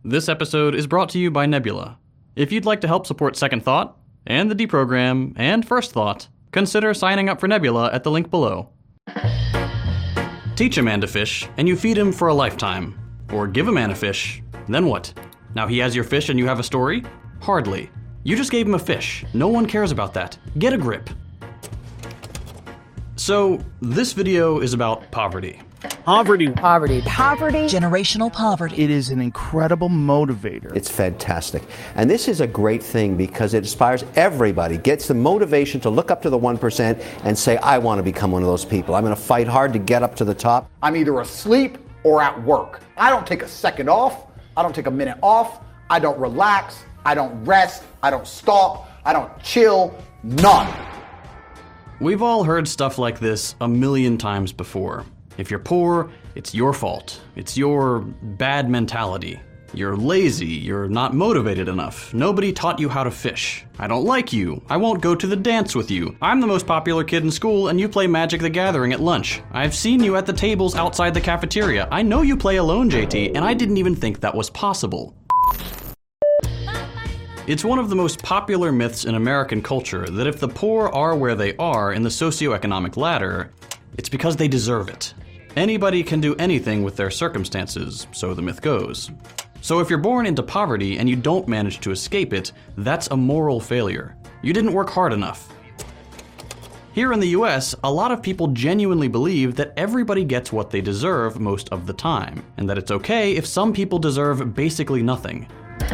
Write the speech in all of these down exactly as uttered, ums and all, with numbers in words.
This episode is brought to you by Nebula. If you'd like to help support Second Thought, and the Deprogram, and First Thought, consider signing up for Nebula at the link below. Teach a man to fish, and you feed him for a lifetime. Or give a man a fish, then what? Now he has your fish and you have a story? Hardly. You just gave him a fish. No one cares about that. Get a grip. So, this video is about poverty. Poverty. Poverty. Poverty. Generational poverty. It is an incredible motivator. It's fantastic. And this is a great thing because it inspires everybody, gets the motivation to look up to the one percent and say, I want to become one of those people. I'm going to fight hard to get up to the top. I'm either asleep or at work. I don't take a second off. I don't take a minute off. I don't relax. I don't rest. I don't stop. I don't chill. None. We've all heard stuff like this a million times before. If you're poor, it's your fault. It's your bad mentality. You're lazy. You're not motivated enough. Nobody taught you how to fish. I don't like you. I won't go to the dance with you. I'm the most popular kid in school and you play Magic the Gathering at lunch. I've seen you at the tables outside the cafeteria. I know you play alone, J T, and I didn't even think that was possible. It's one of the most popular myths in American culture that if the poor are where they are in the socioeconomic ladder, it's because they deserve it. Anybody can do anything with their circumstances, so the myth goes. So if you're born into poverty and you don't manage to escape it, that's a moral failure. You didn't work hard enough. Here in the U S, a lot of people genuinely believe that everybody gets what they deserve most of the time, and that it's okay if some people deserve basically nothing.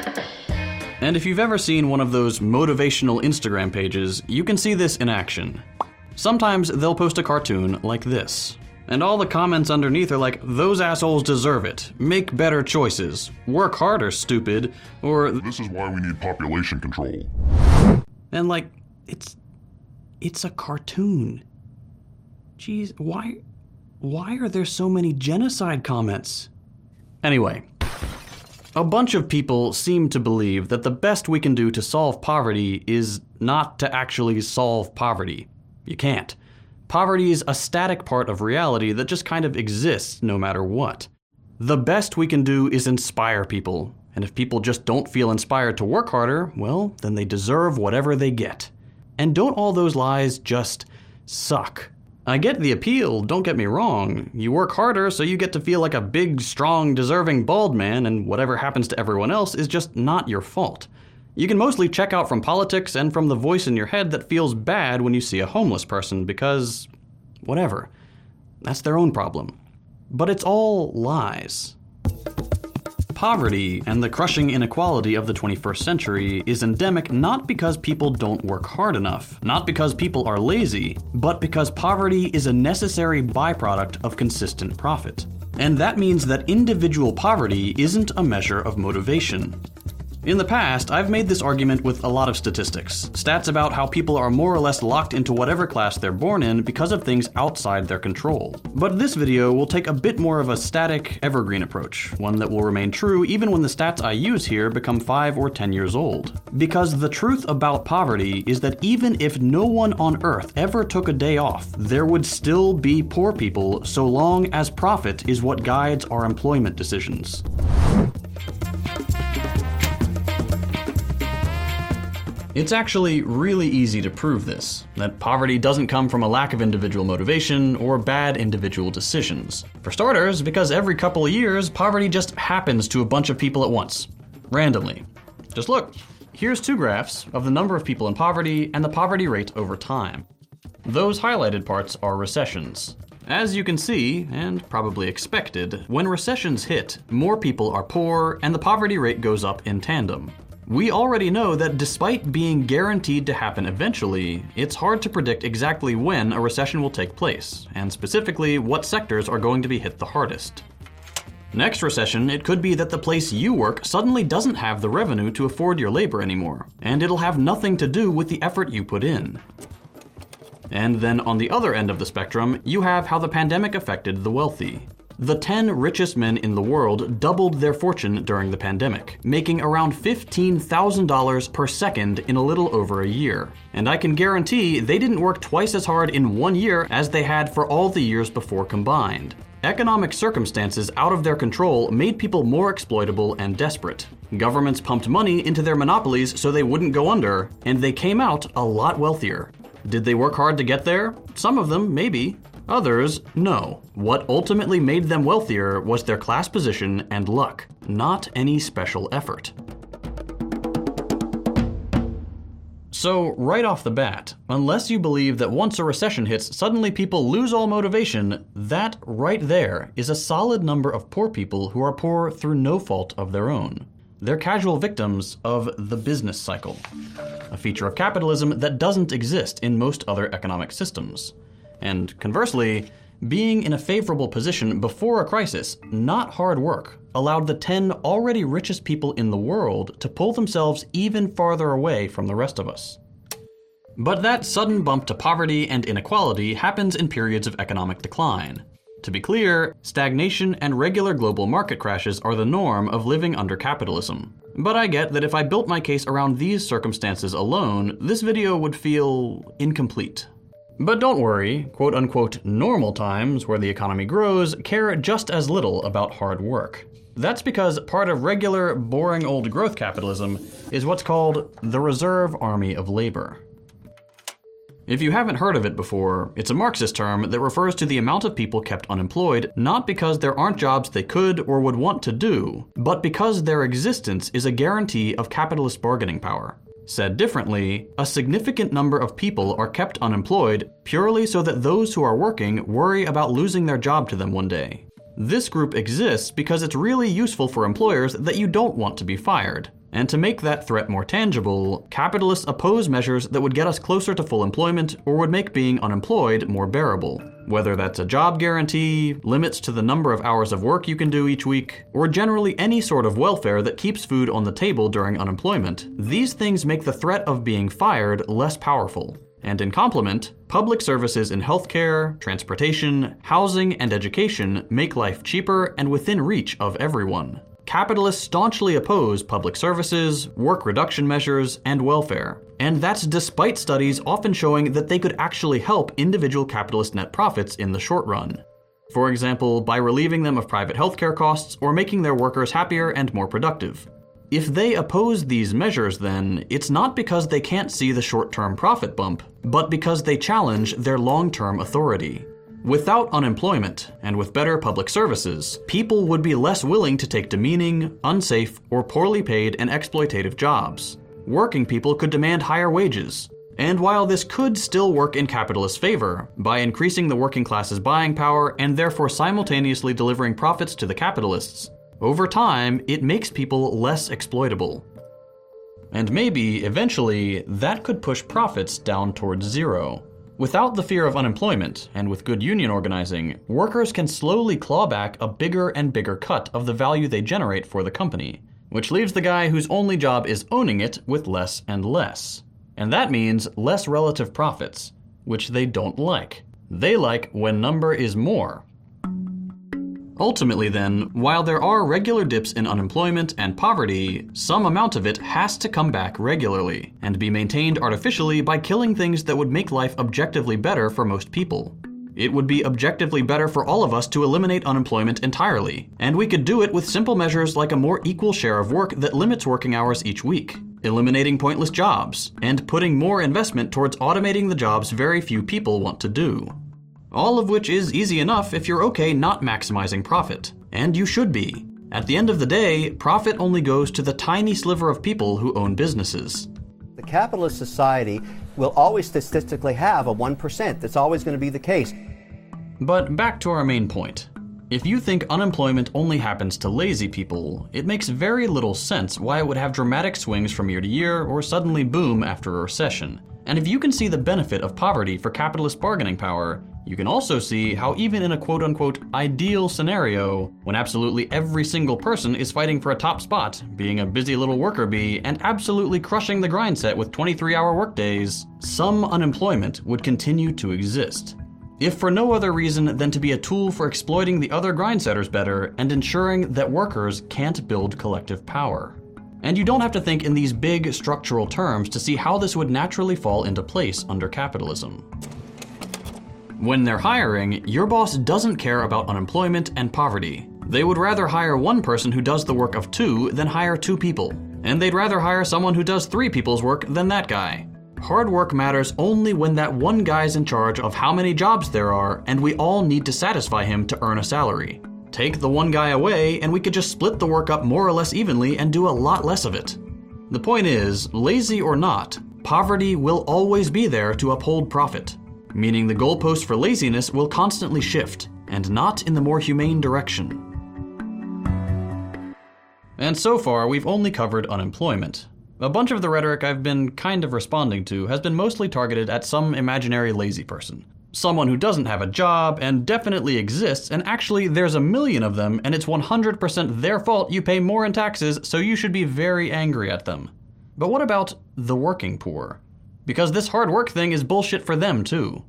And if you've ever seen one of those motivational Instagram pages, you can see this in action. Sometimes they'll post a cartoon like this. And all the comments underneath are like, those assholes deserve it. Make better choices. Work harder, stupid. Or, this is why we need population control. And like, it's, it's a cartoon. Jeez, why, why are there so many genocide comments? Anyway, a bunch of people seem to believe that the best we can do to solve poverty is not to actually solve poverty. You can't. Poverty is a static part of reality that just kind of exists no matter what. The best we can do is inspire people, and if people just don't feel inspired to work harder, well, then they deserve whatever they get. And don't all those lies just suck? I get the appeal, don't get me wrong. You work harder so you get to feel like a big, strong, deserving bald man, and whatever happens to everyone else is just not your fault. You can mostly check out from politics and from the voice in your head that feels bad when you see a homeless person because, whatever, that's their own problem. But it's all lies. Poverty and the crushing inequality of the twenty-first century is endemic not because people don't work hard enough, not because people are lazy, but because poverty is a necessary byproduct of consistent profit. And that means that individual poverty isn't a measure of motivation. In the past, I've made this argument with a lot of statistics. Stats about how people are more or less locked into whatever class they're born in because of things outside their control. But this video will take a bit more of a static, evergreen approach, one that will remain true even when the stats I use here become five or ten years old. Because the truth about poverty is that even if no one on Earth ever took a day off, there would still be poor people so long as profit is what guides our employment decisions. It's actually really easy to prove this, that poverty doesn't come from a lack of individual motivation or bad individual decisions. For starters, because every couple of years, poverty just happens to a bunch of people at once, randomly. Just look, here's two graphs of the number of people in poverty and the poverty rate over time. Those highlighted parts are recessions. As you can see, and probably expected, when recessions hit, more people are poor and the poverty rate goes up in tandem. We already know that despite being guaranteed to happen eventually, it's hard to predict exactly when a recession will take place, and specifically what sectors are going to be hit the hardest. Next recession, it could be that the place you work suddenly doesn't have the revenue to afford your labor anymore, and it'll have nothing to do with the effort you put in. And then on the other end of the spectrum, you have how the pandemic affected the wealthy. The ten richest men in the world doubled their fortune during the pandemic, making around fifteen thousand dollars per second in a little over a year. And I can guarantee they didn't work twice as hard in one year as they had for all the years before combined. Economic circumstances out of their control made people more exploitable and desperate. Governments pumped money into their monopolies so they wouldn't go under, and they came out a lot wealthier. Did they work hard to get there? Some of them, maybe. Others, no. What ultimately made them wealthier was their class position and luck, not any special effort. So, right off the bat, unless you believe that once a recession hits, suddenly people lose all motivation, that right there is a solid number of poor people who are poor through no fault of their own. They're casual victims of the business cycle, a feature of capitalism that doesn't exist in most other economic systems. And conversely, being in a favorable position before a crisis, not hard work, allowed the ten already richest people in the world to pull themselves even farther away from the rest of us. But that sudden bump to poverty and inequality happens in periods of economic decline. To be clear, stagnation and regular global market crashes are the norm of living under capitalism. But I get that if I built my case around these circumstances alone, this video would feel incomplete. But don't worry, quote-unquote normal times where the economy grows care just as little about hard work. That's because part of regular, boring old growth capitalism is what's called the reserve army of labor. If you haven't heard of it before, it's a Marxist term that refers to the amount of people kept unemployed, not because there aren't jobs they could or would want to do, but because their existence is a guarantee of capitalist bargaining power. Said differently, a significant number of people are kept unemployed purely so that those who are working worry about losing their job to them one day. This group exists because it's really useful for employers that you don't want to be fired. And to make that threat more tangible, capitalists oppose measures that would get us closer to full employment or would make being unemployed more bearable. Whether that's a job guarantee, limits to the number of hours of work you can do each week, or generally any sort of welfare that keeps food on the table during unemployment, these things make the threat of being fired less powerful. And in complement, public services in healthcare, transportation, housing, and education make life cheaper and within reach of everyone. Capitalists staunchly oppose public services, work reduction measures, and welfare. And that's despite studies often showing that they could actually help individual capitalist net profits in the short run. For example, by relieving them of private healthcare costs or making their workers happier and more productive. If they oppose these measures, then, it's not because they can't see the short-term profit bump, but because they challenge their long-term authority. Without unemployment, and with better public services, people would be less willing to take demeaning, unsafe, or poorly paid and exploitative jobs. Working people could demand higher wages. And while this could still work in capitalist favor, by increasing the working class's buying power and therefore simultaneously delivering profits to the capitalists, over time, it makes people less exploitable. And maybe, eventually, that could push profits down towards zero. Without the fear of unemployment, and with good union organizing, workers can slowly claw back a bigger and bigger cut of the value they generate for the company, which leaves the guy whose only job is owning it with less and less. And that means less relative profits, which they don't like. They like when number is more. Ultimately then, while there are regular dips in unemployment and poverty, some amount of it has to come back regularly, and be maintained artificially by killing things that would make life objectively better for most people. It would be objectively better for all of us to eliminate unemployment entirely, and we could do it with simple measures like a more equal share of work that limits working hours each week, eliminating pointless jobs, and putting more investment towards automating the jobs very few people want to do. All of which is easy enough if you're okay not maximizing profit. And you should be. At the end of the day, profit only goes to the tiny sliver of people who own businesses. The capitalist society will always statistically have a one percent. That's always going to be the case. But back to our main point. If you think unemployment only happens to lazy people, it makes very little sense why it would have dramatic swings from year to year or suddenly boom after a recession. And if you can see the benefit of poverty for capitalist bargaining power, you can also see how even in a quote-unquote ideal scenario, when absolutely every single person is fighting for a top spot, being a busy little worker bee, and absolutely crushing the grind set with twenty-three hour workdays, some unemployment would continue to exist. If for no other reason than to be a tool for exploiting the other grind setters better and ensuring that workers can't build collective power. And you don't have to think in these big structural terms to see how this would naturally fall into place under capitalism. When they're hiring, your boss doesn't care about unemployment and poverty. They would rather hire one person who does the work of two than hire two people. And they'd rather hire someone who does three people's work than that guy. Hard work matters only when that one guy's in charge of how many jobs there are, and we all need to satisfy him to earn a salary. Take the one guy away, and we could just split the work up more or less evenly and do a lot less of it. The point is, lazy or not, poverty will always be there to uphold profit. Meaning the goalpost for laziness will constantly shift, and not in the more humane direction. And so far, we've only covered unemployment. A bunch of the rhetoric I've been kind of responding to has been mostly targeted at some imaginary lazy person. Someone who doesn't have a job and definitely exists, and actually there's a million of them, and it's one hundred percent their fault you pay more in taxes, so you should be very angry at them. But what about the working poor? Because this hard work thing is bullshit for them too.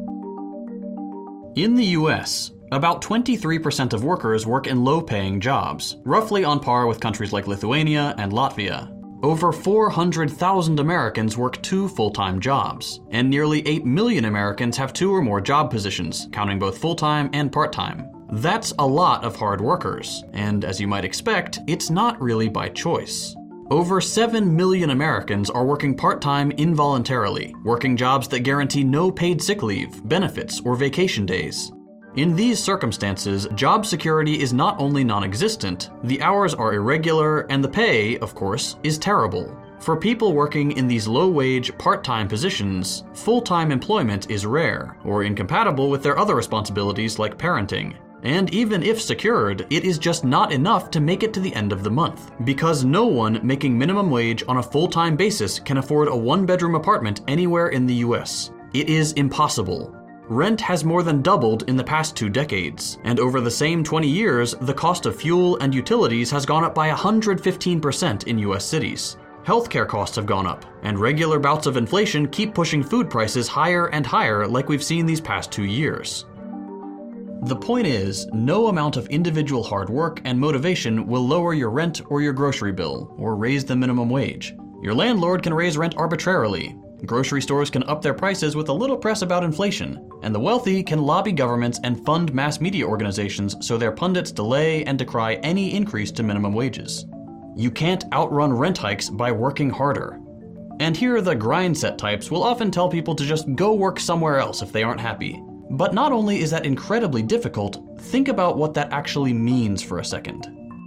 In the U S, about twenty-three percent of workers work in low-paying jobs, roughly on par with countries like Lithuania and Latvia. Over four hundred thousand Americans work two full-time jobs, and nearly eight million Americans have two or more job positions, counting both full-time and part-time. That's a lot of hard workers, and as you might expect, it's not really by choice. Over seven million Americans are working part-time involuntarily, working jobs that guarantee no paid sick leave, benefits, or vacation days. In these circumstances, job security is not only non-existent, the hours are irregular, and the pay, of course, is terrible. For people working in these low-wage, part-time positions, full-time employment is rare, or incompatible with their other responsibilities like parenting. And even if secured, it is just not enough to make it to the end of the month, because no one making minimum wage on a full-time basis can afford a one-bedroom apartment anywhere in the U S. It is impossible. Rent has more than doubled in the past two decades, and over the same twenty years, the cost of fuel and utilities has gone up by one hundred fifteen percent in U S cities. Healthcare costs have gone up, and regular bouts of inflation keep pushing food prices higher and higher like we've seen these past two years. The point is, no amount of individual hard work and motivation will lower your rent or your grocery bill, or raise the minimum wage. Your landlord can raise rent arbitrarily. Grocery stores can up their prices with a little press about inflation, and the wealthy can lobby governments and fund mass media organizations so their pundits delay and decry any increase to minimum wages. You can't outrun rent hikes by working harder. And here the grind set types will often tell people to just go work somewhere else if they aren't happy. But not only is that incredibly difficult, think about what that actually means for a second.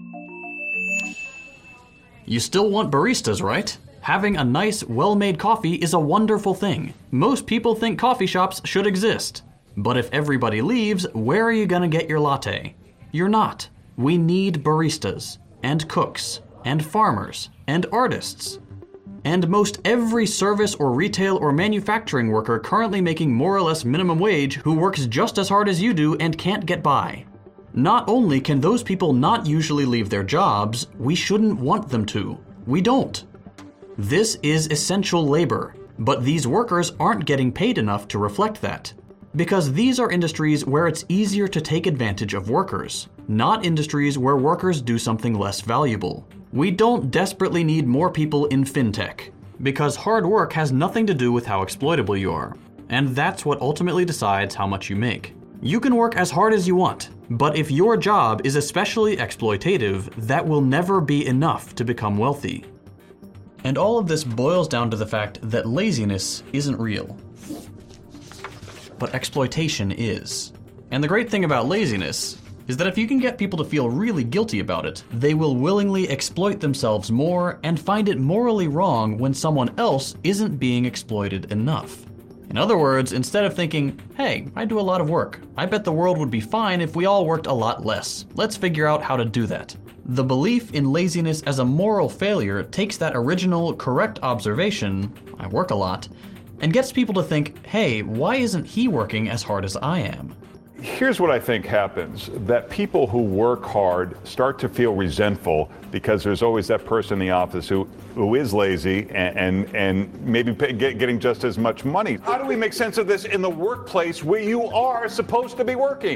You still want baristas, right? Having a nice, well-made coffee is a wonderful thing. Most people think coffee shops should exist. But if everybody leaves, where are you gonna get your latte? You're not. We need baristas, and cooks, and farmers, and artists. And most every service or retail or manufacturing worker currently making more or less minimum wage who works just as hard as you do and can't get by. Not only can those people not usually leave their jobs, we shouldn't want them to. We don't. This is essential labor, but these workers aren't getting paid enough to reflect that. Because these are industries where it's easier to take advantage of workers, not industries where workers do something less valuable. We don't desperately need more people in fintech, because hard work has nothing to do with how exploitable you are, and that's what ultimately decides how much you make. You can work as hard as you want, but if your job is especially exploitative, that will never be enough to become wealthy. And all of this boils down to the fact that laziness isn't real. But exploitation is. And the great thing about laziness is that if you can get people to feel really guilty about it, they will willingly exploit themselves more and find it morally wrong when someone else isn't being exploited enough. In other words, instead of thinking, hey, I do a lot of work, I bet the world would be fine if we all worked a lot less. Let's figure out how to do that. The belief in laziness as a moral failure takes that original, correct observation, I work a lot, and gets people to think, hey, why isn't he working as hard as I am? Here's what I think happens, that people who work hard start to feel resentful because there's always that person in the office who, who is lazy and, and, and maybe pay, get, getting just as much money. How do we make sense of this in the workplace where you are supposed to be working?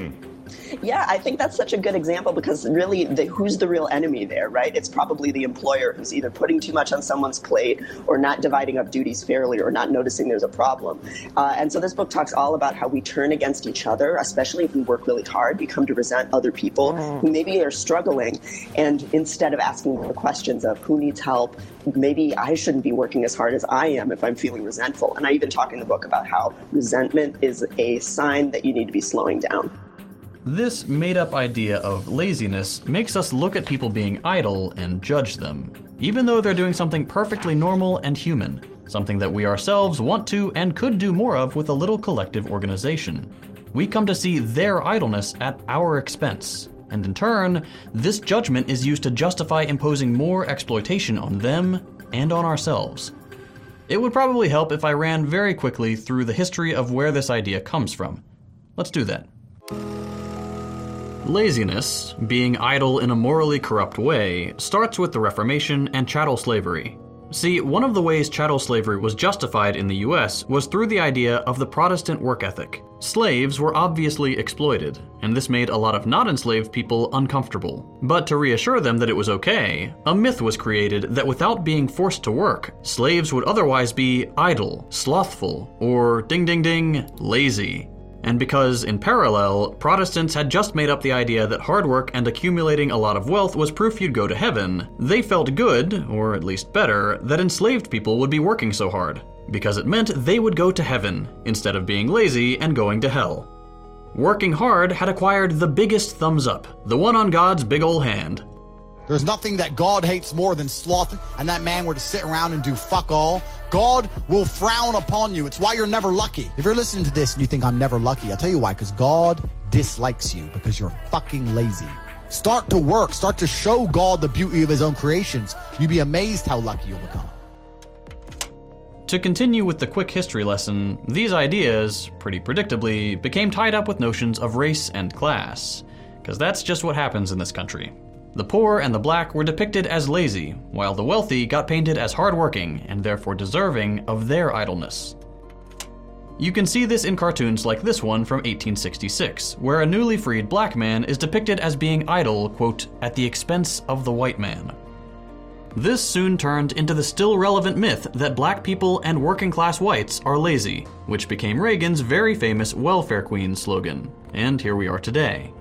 Yeah, I think that's such a good example because really, the, who's the real enemy there, right? It's probably the employer who's either putting too much on someone's plate or not dividing up duties fairly or not noticing there's a problem. Uh, and so this book talks all about how we turn against each other, especially if we work really hard. We come to resent other people who maybe are struggling. And instead of asking the questions of who needs help, maybe I shouldn't be working as hard as I am if I'm feeling resentful. And I even talk in the book about how resentment is a sign that you need to be slowing down. This made-up idea of laziness makes us look at people being idle and judge them, even though they're doing something perfectly normal and human, something that we ourselves want to and could do more of with a little collective organization. We come to see their idleness at our expense, and in turn, this judgment is used to justify imposing more exploitation on them and on ourselves. It would probably help if I ran very quickly through the history of where this idea comes from. Let's do that. Laziness, being idle in a morally corrupt way, starts with the Reformation and chattel slavery. See, one of the ways chattel slavery was justified in the U S was through the idea of the Protestant work ethic. Slaves were obviously exploited, and this made a lot of not-enslaved people uncomfortable. But to reassure them that it was okay, a myth was created that without being forced to work, slaves would otherwise be idle, slothful, or ding ding ding, lazy. And because, in parallel, Protestants had just made up the idea that hard work and accumulating a lot of wealth was proof you'd go to heaven, they felt good, or at least better, that enslaved people would be working so hard, because it meant they would go to heaven, instead of being lazy and going to hell. Working hard had acquired the biggest thumbs up, the one on God's big ol' hand. There's nothing that God hates more than sloth, and that man were to sit around and do fuck all. God will frown upon you. It's why you're never lucky. If you're listening to this and you think I'm never lucky, I'll tell you why, because God dislikes you because you're fucking lazy. Start to work. Start to show God the beauty of his own creations. You'd be amazed how lucky you'll become. To continue with the quick history lesson, these ideas, pretty predictably, became tied up with notions of race and class, because that's just what happens in this country. The poor and the black were depicted as lazy, while the wealthy got painted as hardworking and therefore deserving of their idleness. You can see this in cartoons like this one from eighteen sixty-six, where a newly freed black man is depicted as being idle, quote, at the expense of the white man. This soon turned into the still relevant myth that black people and working class whites are lazy, which became Reagan's very famous welfare queen slogan. And here we are today.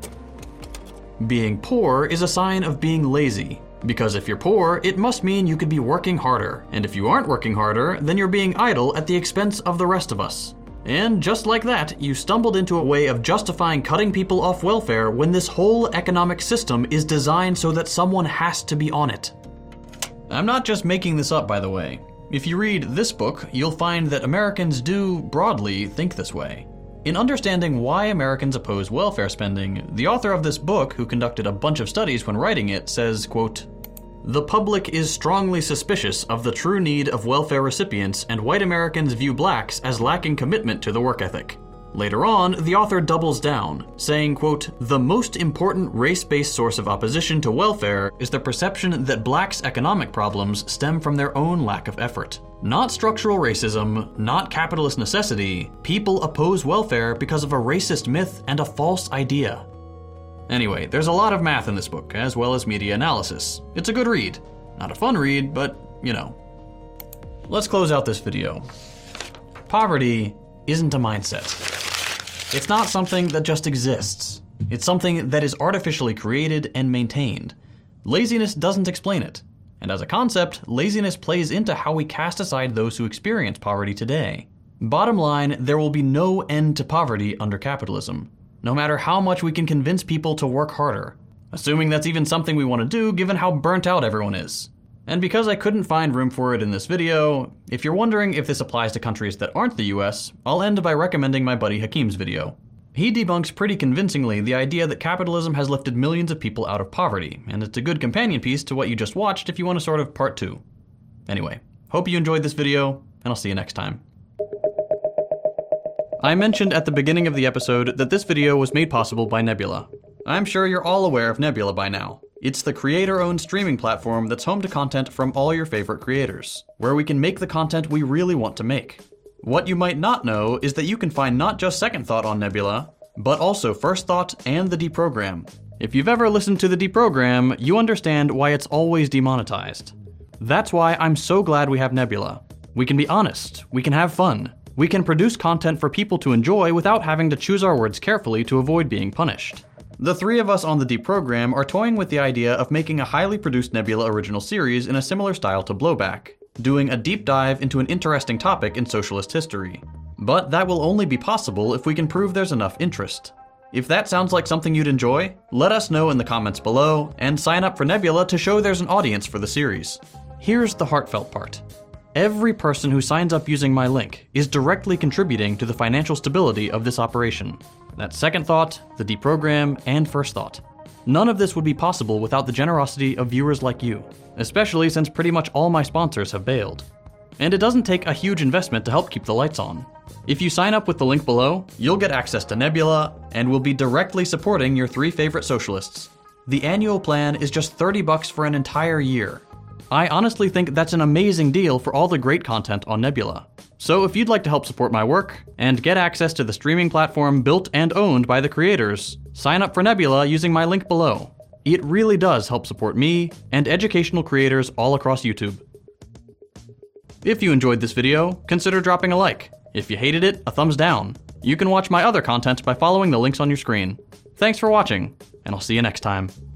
Being poor is a sign of being lazy, because if you're poor, it must mean you could be working harder, and if you aren't working harder, then you're being idle at the expense of the rest of us. And just like that, you stumbled into a way of justifying cutting people off welfare when this whole economic system is designed so that someone has to be on it. I'm not just making this up, by the way. If you read this book, you'll find that Americans do, broadly, think this way. In understanding why Americans oppose welfare spending, the author of this book, who conducted a bunch of studies when writing it, says, quote, "The public is strongly suspicious of the true need of welfare recipients, and white Americans view blacks as lacking commitment to the work ethic." Later on, the author doubles down, saying, quote, "The most important race-based source of opposition to welfare is the perception that blacks' economic problems stem from their own lack of effort. Not structural racism, not capitalist necessity. People oppose welfare because of a racist myth and a false idea." Anyway, there's a lot of math in this book, as well as media analysis. It's a good read. Not a fun read, but, you know. Let's close out this video. Poverty isn't a mindset. It's not something that just exists. It's something that is artificially created and maintained. Laziness doesn't explain it. And as a concept, laziness plays into how we cast aside those who experience poverty today. Bottom line, there will be no end to poverty under capitalism, no matter how much we can convince people to work harder, assuming that's even something we want to do given how burnt out everyone is. And because I couldn't find room for it in this video, if you're wondering if this applies to countries that aren't the U S, I'll end by recommending my buddy Hakeem's video. He debunks pretty convincingly the idea that capitalism has lifted millions of people out of poverty, and it's a good companion piece to what you just watched if you want a sort of part two. Anyway, hope you enjoyed this video, and I'll see you next time. I mentioned at the beginning of the episode that this video was made possible by Nebula. I'm sure you're all aware of Nebula by now. It's the creator-owned streaming platform that's home to content from all your favorite creators, where we can make the content we really want to make. What you might not know is that you can find not just Second Thought on Nebula, but also First Thought and the Deprogram. If you've ever listened to the Deprogram, you understand why it's always demonetized. That's why I'm so glad we have Nebula. We can be honest, we can have fun, we can produce content for people to enjoy without having to choose our words carefully to avoid being punished. The three of us on the Deprogram are toying with the idea of making a highly produced Nebula original series in a similar style to Blowback, doing a deep dive into an interesting topic in socialist history. But that will only be possible if we can prove there's enough interest. If that sounds like something you'd enjoy, let us know in the comments below, and sign up for Nebula to show there's an audience for the series. Here's the heartfelt part. Every person who signs up using my link is directly contributing to the financial stability of this operation. That's Second Thought, the Deprogram, and First Thought. None of this would be possible without the generosity of viewers like you, especially since pretty much all my sponsors have bailed. And it doesn't take a huge investment to help keep the lights on. If you sign up with the link below, you'll get access to Nebula, and will be directly supporting your three favorite socialists. The annual plan is just thirty bucks for an entire year. I honestly think that's an amazing deal for all the great content on Nebula. So if you'd like to help support my work, and get access to the streaming platform built and owned by the creators, sign up for Nebula using my link below. It really does help support me, and educational creators all across YouTube. If you enjoyed this video, consider dropping a like. If you hated it, a thumbs down. You can watch my other content by following the links on your screen. Thanks for watching, and I'll see you next time.